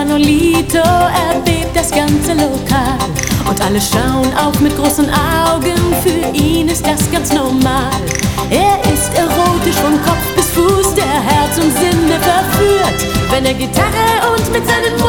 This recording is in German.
Manolito erbebt das ganze Lokal. Und alle schauen auf mit großen Augen, für ihn ist das ganz normal. Er ist erotisch von Kopf bis Fuß, der Herz und Sinne verführt, wenn er Gitarre und mit seinen